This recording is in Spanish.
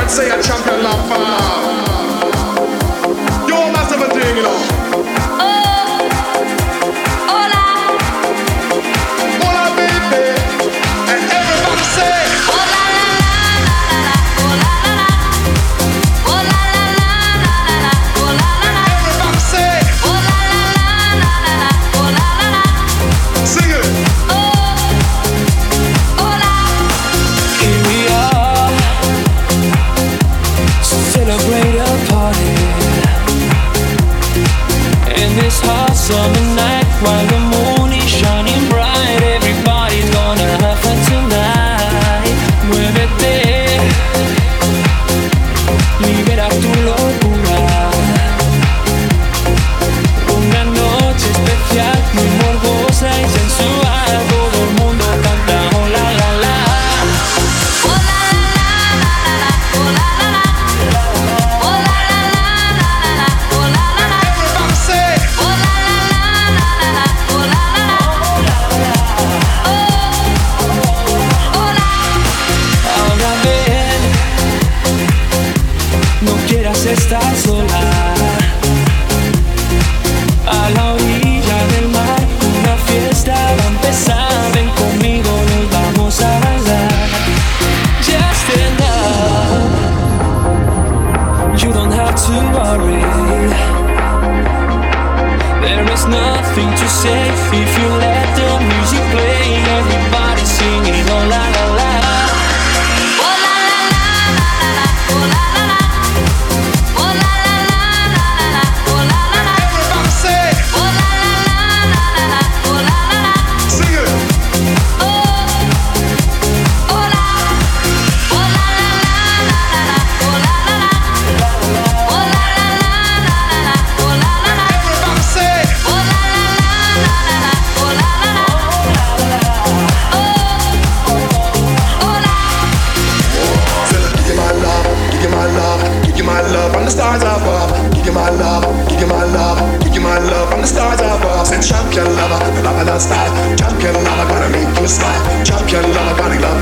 and say a champion love for. You're massive a thing, you know. Hola, baby. And everybody say. Summer night while the moon is shining bright, everybody's gonna have fun tonight. Muévete, libera tu locura. Una noche especial, muy morbosa y sensual. Todo el mundo canta oh la la la. Oh la la la la la, oh la la la. Oh la la la la la, oh la la la. Everybody say. Oh la la la la la, oh la la la. Oh la. Ahora ven, no quieras estar sola. A la orilla del mar, una fiesta va a empezar. Ven conmigo, nos vamos a bailar. Just stand up, you don't have to worry. There is nothing to say if you let the music play. Everybody singing oh la la la. Oh la la la la la, oh la la la. Oh la la la la la, oh la la la. Everybody say. Oh la la la la la, oh la la la. Sing it. Oh, oh la. Oh la la la la la, oh la la la. Oh la la la la la, oh la la la. Everybody say. Oh la la la la la, oh la la la. Oh, oh la. Give you my love, give you my love, give you my love from the stars above. Give you my love, give you my love, give you my love from the stars above. Say champion lover, the lover that style. Champion lover, gonna make you smile. Champion lover, gonna love